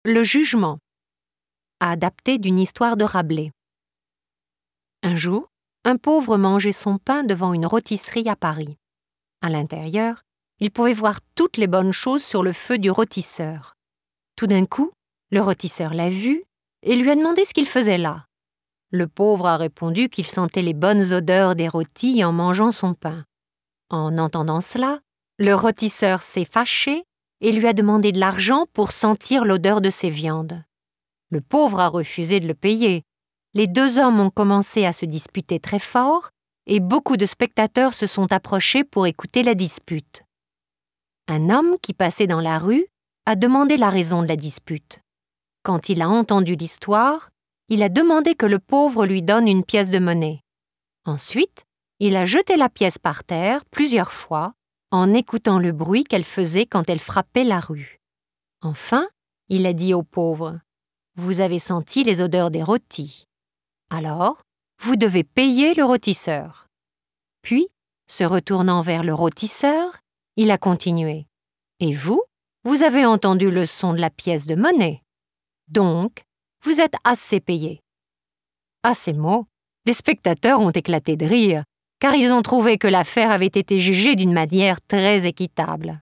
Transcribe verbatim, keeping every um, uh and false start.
Le jugement, adapté d'une histoire de Rabelais. Un jour, un pauvre mangeait son pain devant une rôtisserie à Paris. À l'intérieur, il pouvait voir toutes les bonnes choses sur le feu du rôtisseur. Tout d'un coup, le rôtisseur l'a vu et lui a demandé ce qu'il faisait là. Le pauvre a répondu qu'il sentait les bonnes odeurs des rôtis en mangeant son pain. En entendant cela, le rôtisseur s'est fâché et lui a demandé de l'argent pour sentir l'odeur de ses viandes. Le pauvre a refusé de le payer. Les deux hommes ont commencé à se disputer très fort et beaucoup de spectateurs se sont approchés pour écouter la dispute. Un homme qui passait dans la rue a demandé la raison de la dispute. Quand il a entendu l'histoire, il a demandé que le pauvre lui donne une pièce de monnaie. Ensuite, il a jeté la pièce par terre plusieurs fois en écoutant le bruit qu'elle faisait quand elle frappait la rue. Enfin, il a dit au pauvre « Vous avez senti les odeurs des rôtis. Alors, vous devez payer le rôtisseur. » Puis, se retournant vers le rôtisseur, il a continué « Et vous, vous avez entendu le son de la pièce de monnaie. Donc, vous êtes assez payé. » À ces mots, les spectateurs ont éclaté de rire, car ils ont trouvé que l'affaire avait été jugée d'une manière très équitable.